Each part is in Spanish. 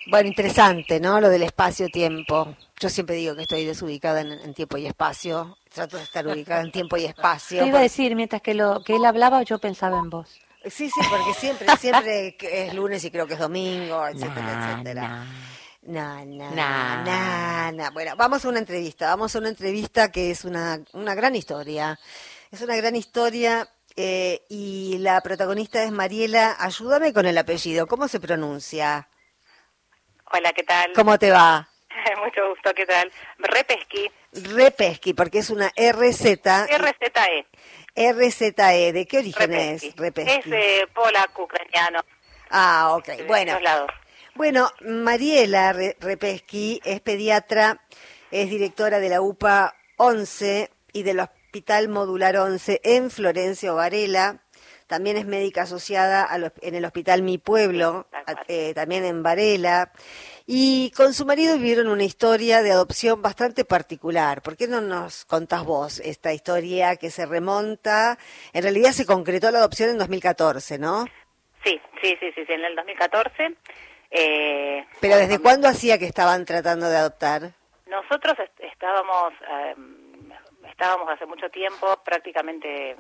Bueno, interesante, ¿no? Lo del espacio-tiempo. Yo siempre digo que estoy desubicada en tiempo y espacio. Trato de estar ubicada en tiempo y espacio. Te iba a decir, mientras que él hablaba, yo pensaba en vos. Sí, sí, porque siempre que es lunes y creo que es domingo, etcétera, Nah, etcétera. nah, No, nah. no. Bueno, vamos a una entrevista que es una gran historia. Es una gran historia y la protagonista es Mariela. Ayúdame con el apellido, ¿cómo se pronuncia? Hola, ¿qué tal? ¿Cómo te va? Mucho gusto, ¿qué tal? Repesky. Repesky, porque es una RZ. RZE. RZE, ¿de qué origen Repesky. es Repesky? Es polaco, ucraniano. Ah, ok, De bueno. esos lados. Bueno, Mariela Repesky es pediatra, es directora de la UPA 11 y del Hospital Modular 11 en Florencio Varela. También es médica asociada en el Hospital Mi Pueblo, Sí, tal cual. también en Varela. Y con su marido vivieron una historia de adopción bastante particular. ¿Por qué no nos contás vos esta historia que se remonta? En realidad se concretó la adopción en 2014, ¿no? Sí, en el 2014. Pero ¿desde cuándo hacía que estaban tratando de adoptar? Nosotros estábamos hace mucho tiempo, prácticamente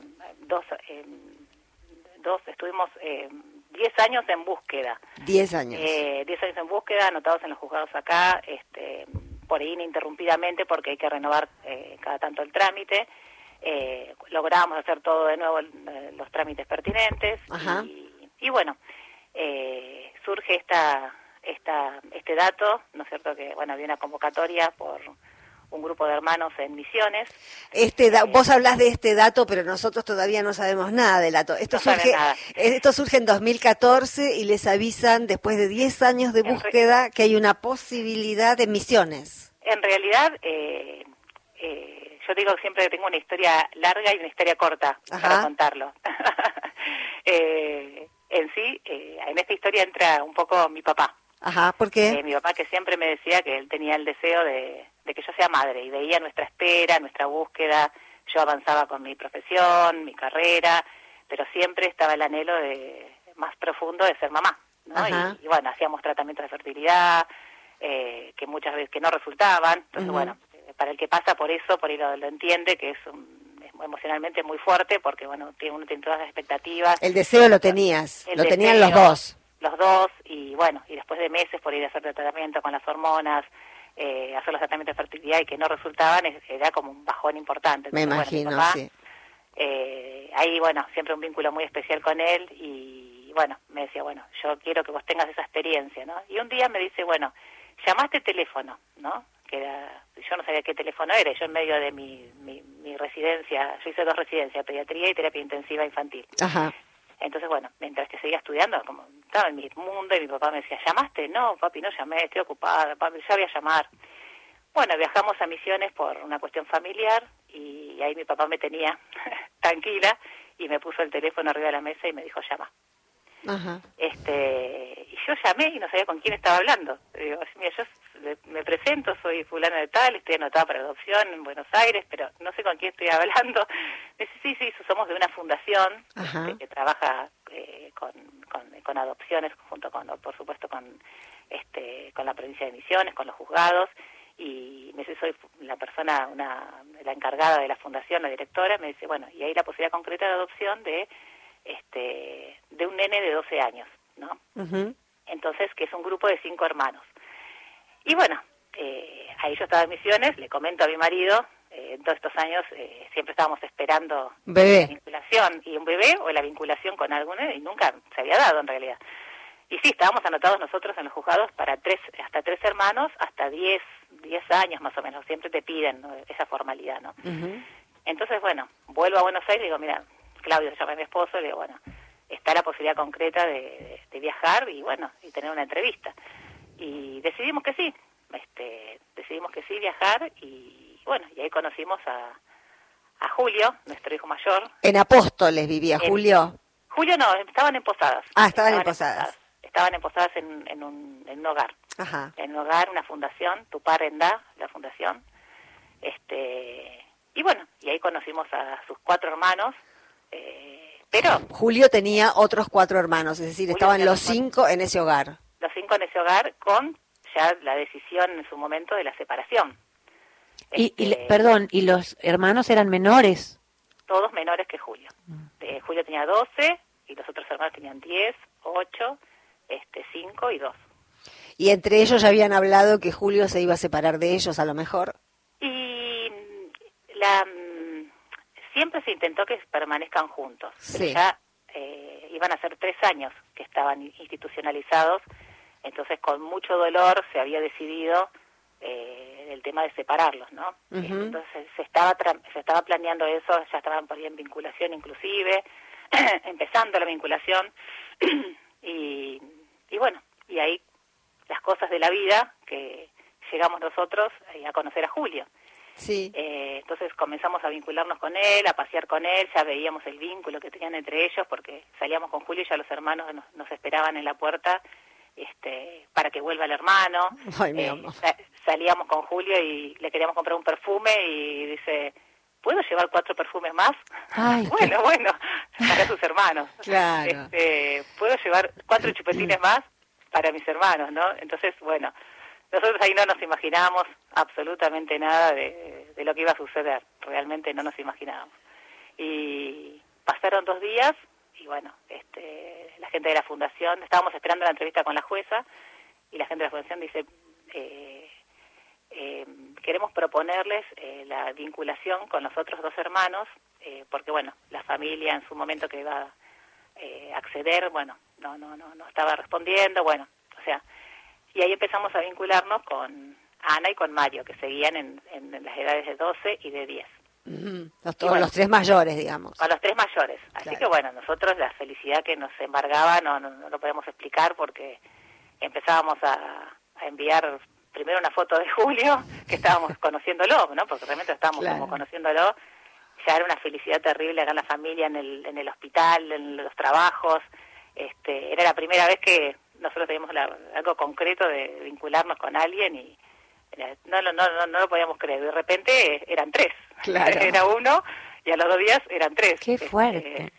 estuvimos 10 años en búsqueda. 10 años. 10 años en búsqueda, anotados en los juzgados acá, por ahí ininterrumpidamente porque hay que renovar cada tanto el trámite. Logramos hacer todo de nuevo, los trámites pertinentes. Ajá. Y bueno, surge este dato, ¿no es cierto? Que bueno, había una convocatoria por un grupo de hermanos en Misiones. Vos hablás de este dato, pero nosotros todavía no sabemos nada del dato. Esto surge en 2014 y les avisan después de 10 años de búsqueda que hay una posibilidad de Misiones. En realidad, yo digo siempre que tengo una historia larga y una historia corta para contarlo. En esta historia entra un poco mi papá. Ajá, ¿por qué? Mi papá, que siempre me decía que él tenía el deseo de que yo sea madre, y veía nuestra espera, nuestra búsqueda. Yo avanzaba con mi profesión, mi carrera, pero siempre estaba el anhelo más profundo de ser mamá, ¿no? Y bueno, hacíamos tratamientos de fertilidad que muchas veces que no resultaban. Entonces, bueno, para el que pasa por eso, por ahí lo entiende, que es emocionalmente muy fuerte, porque bueno, uno tiene todas las expectativas. El deseo lo tenías, lo tenían los dos. Los dos, y bueno, y después de meses por ir a hacer tratamiento con las hormonas, hacer los tratamientos de fertilidad y que no resultaban, era como un bajón importante. Entonces, me imagino, bueno, papá, sí. Ahí, bueno, siempre un vínculo muy especial con él, y bueno, me decía, bueno, yo quiero que vos tengas esa experiencia, ¿no? Y un día me dice, bueno, llamaste teléfono, ¿no? Yo no sabía qué teléfono era, yo en medio de mi residencia, yo hice 2 residencias, pediatría y terapia intensiva infantil. Ajá. Entonces, bueno, mientras que seguía estudiando, como estaba en mi mundo, y mi papá me decía, ¿llamaste? No, papi, no llamé, estoy ocupada, papi, ya voy a llamar. Bueno, viajamos a Misiones por una cuestión familiar, y ahí mi papá me tenía tranquila, y me puso el teléfono arriba de la mesa y me dijo, llama. Ajá. Y yo llamé y no sabía con quién estaba hablando. Digo, mira, yo me presento, soy fulana de tal, estoy anotada para adopción en Buenos Aires, pero no sé con quién estoy hablando. Me dice, sí, somos de una fundación que trabaja con adopciones, junto con, por supuesto, con la provincia de Misiones, con los juzgados, y me dice, soy la persona, la encargada de la fundación, la directora. Me dice, bueno, y hay la posibilidad concreta de adopción de un nene de 12 años, ¿no? Uh-huh. Entonces, que es un grupo de 5 hermanos. Y bueno, ahí yo estaba en Misiones, le comento a mi marido, en todos estos años siempre estábamos esperando la vinculación, y un bebé o la vinculación con alguno, y nunca se había dado en realidad. Y sí, estábamos anotados nosotros en los juzgados para hasta 3 hermanos, hasta 10 años más o menos, siempre te piden, ¿no?, esa formalidad, ¿no? Uh-huh. Entonces, bueno, vuelvo a Buenos Aires y digo, mira, Claudio, se llama mi esposo, le digo, bueno, está la posibilidad concreta de viajar y bueno, y tener una entrevista. Y decidimos que sí, viajar, y bueno, y ahí conocimos a Julio, nuestro hijo mayor. ¿En Apóstoles vivía Julio? Julio no, estaban en Posadas. Estaban en Posadas. Estaban en Posadas en un hogar. Ajá. En un hogar, una fundación, Tupar Endá, la fundación. Y bueno, y ahí conocimos a sus 4 hermanos, pero Julio tenía otros 4 hermanos, es decir, Julio estaban tenía los 5 en ese hogar. Los 5 con ese hogar con ya la decisión en su momento de la separación. Perdón, ¿y los hermanos eran menores? Todos menores que Julio. Julio tenía 12 y los otros hermanos tenían 10, 8, 5 y 2. Y entre ellos ya habían hablado que Julio se iba a separar de ellos, a lo mejor. Y siempre se intentó que permanezcan juntos. Sí. Pero ya iban a ser 3 años que estaban institucionalizados, entonces con mucho dolor se había decidido el tema de separarlos, ¿no? Uh-huh. Entonces se estaba planeando eso, ya estaban por ahí en vinculación inclusive, empezando la vinculación, y bueno, y ahí las cosas de la vida que llegamos nosotros a conocer a Julio. Sí. Entonces comenzamos a vincularnos con él, a pasear con él, ya veíamos el vínculo que tenían entre ellos, porque salíamos con Julio y ya los hermanos nos esperaban en la puerta para que vuelva el hermano. Ay, mi amor. Salíamos con Julio y le queríamos comprar un perfume y dice, ¿puedo llevar 4 perfumes más? Ay, bueno, para sus hermanos. Claro. ¿Puedo llevar 4 chupetines más para mis hermanos, no? Entonces, bueno, nosotros ahí no nos imaginábamos absolutamente nada de lo que iba a suceder. Realmente no nos imaginábamos. Y pasaron 2 días y bueno, la gente de la fundación, estábamos esperando la entrevista con la jueza y la gente de la fundación dice, queremos proponerles la vinculación con los otros 2 hermanos, porque bueno, la familia en su momento que iba a acceder, bueno, no estaba respondiendo, bueno, o sea, y ahí empezamos a vincularnos con Ana y con Mario, que seguían en las edades de 12 y de 10. Los 3 mayores, digamos. A los 3 mayores. Así Claro. que bueno, nosotros la felicidad que nos embargaba no lo podemos explicar porque empezábamos a enviar primero una foto de Julio, que estábamos conociéndolo, ¿no? Porque realmente estábamos Claro. como conociéndolo. Ya era una felicidad terrible acá en la familia, en el hospital, en los trabajos. Era la primera vez que nosotros teníamos algo concreto de vincularnos con alguien y no lo podíamos creer. De repente eran 3. Claro. Era 1 y a los 2 días eran 3. Qué fuerte.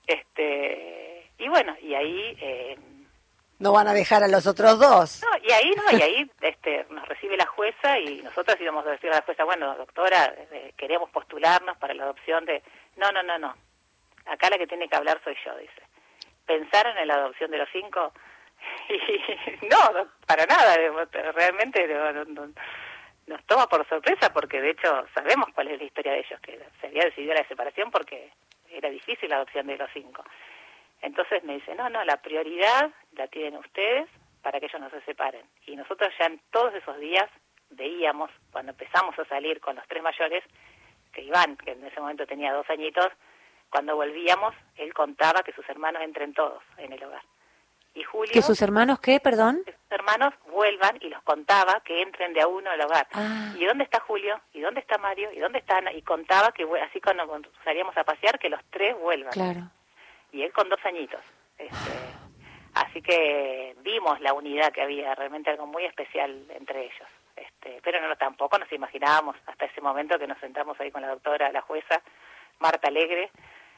Y bueno, y ahí... No van a dejar a los otros 2. y ahí nos recibe la jueza y nosotros íbamos a decir a la jueza, bueno, doctora, queremos postularnos para la adopción de... No. Acá la que tiene que hablar soy yo, dice. ¿Pensaron en la adopción de los 5? Y no, para nada, realmente nos toma por sorpresa porque de hecho sabemos cuál es la historia de ellos, que se había decidido la separación porque era difícil la adopción de los 5. Entonces me dice, no, la prioridad la tienen ustedes para que ellos no se separen. Y nosotros ya en todos esos días veíamos, cuando empezamos a salir con los 3 mayores, que Iván, que en ese momento tenía 2 añitos, cuando volvíamos, él contaba que sus hermanos entren todos en el hogar. Y Julio... ¿Que sus hermanos qué, perdón? Que sus hermanos vuelvan y los contaba que entren de a uno al hogar. Ah. ¿Y dónde está Julio? ¿Y dónde está Mario? ¿Y dónde está Ana? Y contaba que así cuando salíamos a pasear, que los 3 vuelvan. Claro. Y él con 2 añitos. Así que vimos la unidad que había, realmente algo muy especial entre ellos. Pero tampoco nos imaginábamos hasta ese momento que nos sentamos ahí con la doctora, la jueza, Marta Alegre,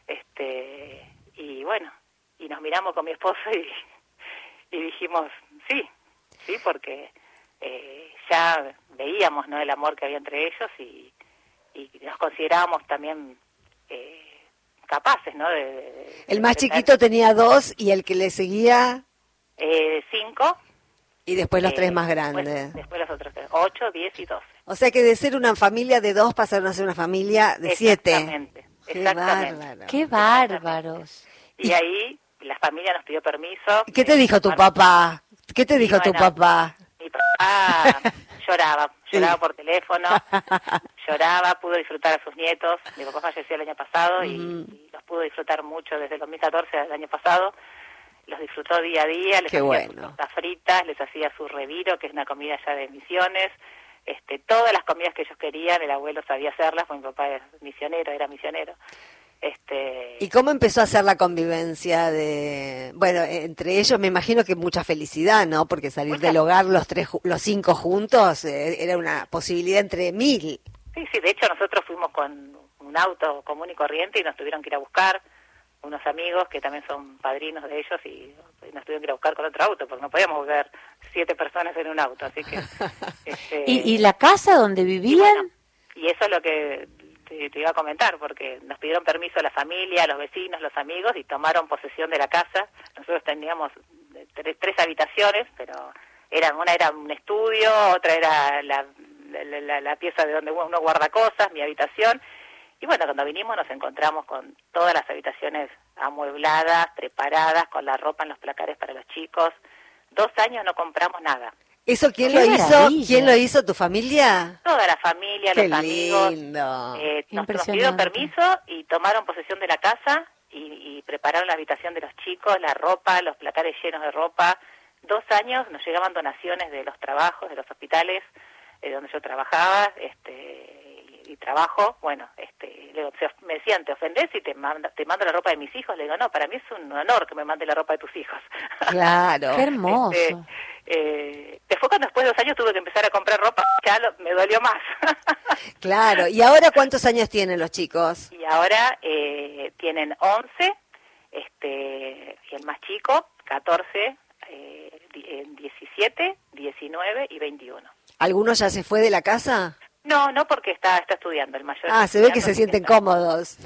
y bueno, y nos miramos con mi esposo y dijimos, sí, porque ya veíamos, ¿no?, el amor que había entre ellos y nos considerábamos también capaces, ¿no? El más chiquito tenía 2 y el que le seguía... 5. Y después los 3 más grandes. Después los otros 3, 8, 10 y 12. O sea que de ser una familia de 2 pasaron a ser una familia de 7. Exactamente. ¡Qué bárbaros! Y ahí la familia nos pidió permiso. ¿Qué te dijo tu papá? ¿Qué te dijo tu papá? Mi papá lloraba por teléfono, pudo disfrutar a sus nietos. Mi papá falleció el año pasado y los pudo disfrutar mucho desde el 2014 al año pasado. Los disfrutó día a día, les hacía sus tortas fritas, les hacía su reviro, que es una comida ya de Misiones. Todas las comidas que ellos querían, el abuelo sabía hacerlas, porque mi papá era misionero. ¿Y cómo empezó a ser la convivencia entre ellos? Me imagino que mucha felicidad, ¿no? Porque salir del hogar los 5 juntos era una posibilidad entre 1000. Sí, de hecho nosotros fuimos con un auto común y corriente y nos tuvieron que ir a buscar unos amigos que también son padrinos de ellos y nos tuvieron que ir a buscar con otro auto, porque no podíamos ver 7 personas en un auto, así que... ¿Y la casa donde vivían? Y eso es lo que te iba a comentar, porque nos pidieron permiso la familia, los vecinos, los amigos, y tomaron posesión de la casa. Nosotros teníamos 3 habitaciones, pero una era un estudio, otra era la pieza de donde uno guarda cosas, mi habitación. Y bueno, cuando vinimos nos encontramos con todas las habitaciones amuebladas, preparadas, con la ropa en los placares para los chicos. 2 años no compramos nada. ¿Eso quién ¡Qué lo hizo? maravilla! ¿Quién lo hizo? ¿Tu familia? Toda la familia, ¡Qué los amigos. lindo! Nos pidieron permiso y tomaron posesión de la casa y prepararon la habitación de los chicos, la ropa, los placares llenos de ropa. 2 años nos llegaban donaciones de los trabajos, de los hospitales donde yo trabajaba, y trabajo. Bueno, le digo, me decían, ¿te ofendés si te mando la ropa de mis hijos? Le digo, no, para mí es un honor que me mande la ropa de tus hijos. Claro. ¡Qué hermoso! Después cuando después de 2 años tuve que empezar a comprar ropa, ya me dolió más. Claro. ¿Y ahora cuántos años tienen los chicos? Y ahora tienen 11, y el más chico, 14, 17, 19 y 21. ¿Alguno ya se fue de la casa? No, porque está estudiando, el mayor. Se ve que se sienten cómodos.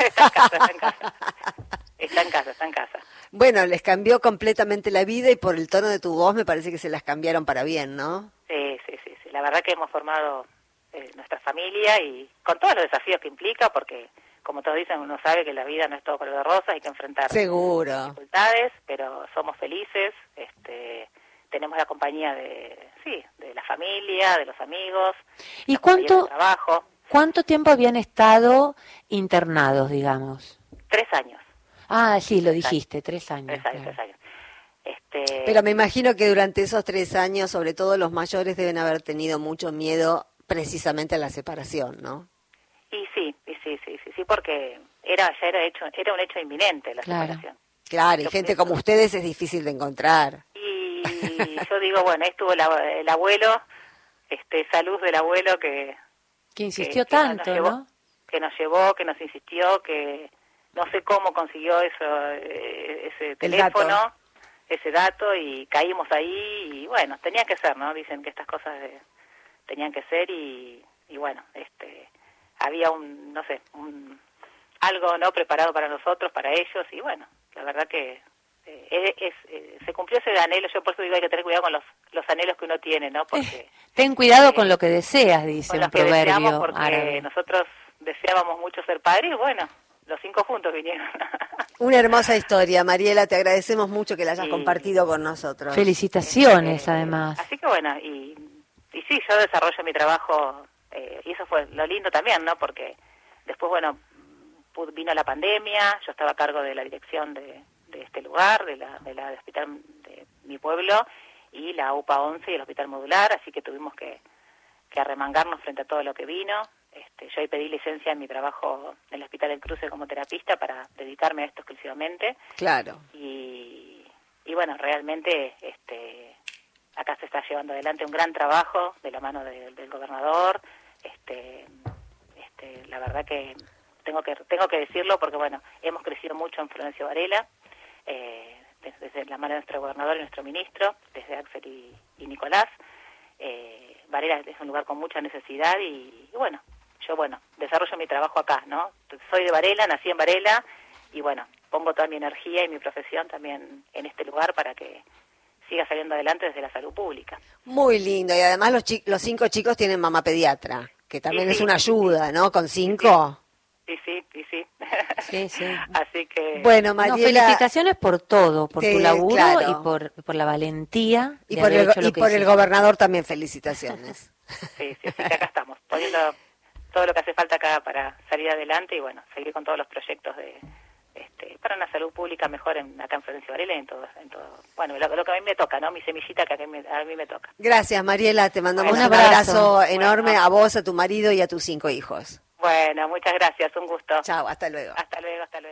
Está en casa. Bueno, les cambió completamente la vida y por el tono de tu voz me parece que se las cambiaron para bien, ¿no? Sí. La verdad que hemos formado nuestra familia y con todos los desafíos que implica, porque como todos dicen, uno sabe que la vida no es todo color de rosas, hay que enfrentar Seguro. dificultades, pero somos felices, tenemos la compañía de la familia, de los amigos, ¿Y de trabajo. cuánto tiempo habían estado internados, digamos? 3 años. Ah, sí, lo dijiste, 3 años. 3 años, claro. 3 años. Pero me imagino que durante esos 3 años, sobre todo los mayores, deben haber tenido mucho miedo precisamente a la separación, ¿no? Y sí, porque era un hecho inminente la separación. Claro, y gente como ustedes es difícil de encontrar. Y yo digo, bueno, ahí estuvo el abuelo, esa luz del abuelo que insistió tanto, ¿no? Que nos llevó, que nos insistió, que no sé cómo consiguió ese teléfono, ese dato, y caímos ahí, y bueno, tenía que ser, ¿no? Dicen que estas cosas tenían que ser, y bueno, había algo no preparado para nosotros, para ellos, y bueno, la verdad que se cumplió ese anhelo. Yo por eso digo, hay que tener cuidado con los anhelos que uno tiene, ¿no? Porque ten cuidado con lo que deseas, dice un proverbio porque árabe. nosotros deseábamos mucho ser padres, y bueno, los 5 juntos vinieron. Una hermosa historia, Mariela, te agradecemos mucho que la hayas compartido con nosotros. Felicitaciones, además. Así que bueno, y sí, yo desarrollo mi trabajo, y eso fue lo lindo también, ¿no? Porque después, bueno, vino la pandemia, yo estaba a cargo de la dirección de este lugar, de la hospital de mi pueblo, y la UPA 11 y el hospital modular, así que tuvimos que arremangarnos frente a todo lo que vino. Yo ahí pedí licencia en mi trabajo en el Hospital del Cruce como terapista para dedicarme a esto exclusivamente. Claro. Y bueno, realmente acá se está llevando adelante un gran trabajo de la mano del gobernador. La verdad que tengo que decirlo, porque bueno, hemos crecido mucho en Florencio Varela, desde la mano de nuestro gobernador y nuestro ministro, desde Axel y Nicolás. Varela es un lugar con mucha necesidad, y bueno, yo desarrollo mi trabajo acá, ¿no? Soy de Varela, nací en Varela, y bueno, pongo toda mi energía y mi profesión también en este lugar para que siga saliendo adelante desde la salud pública. Muy lindo, y además los 5 chicos tienen mamá pediatra, que también es una ayuda, ¿no? Con 5. Sí. Sí. Así que... Bueno, Mariela... felicitaciones por todo, por tu laburo, claro. y por la valentía. Y por el gobernador también felicitaciones. Sí, que acá estamos, poniendo todo lo que hace falta acá para salir adelante, y bueno, seguir con todos los proyectos para una salud pública mejor acá en Florencio Varela y en todo. Bueno, lo que a mí me toca, ¿no? Mi semillita que a mí me toca. Gracias, Mariela, te mandamos Un un abrazo. abrazo enorme a vos, a tu marido y a tus 5 hijos. Bueno, muchas gracias, un gusto. Chao, hasta luego. Hasta luego.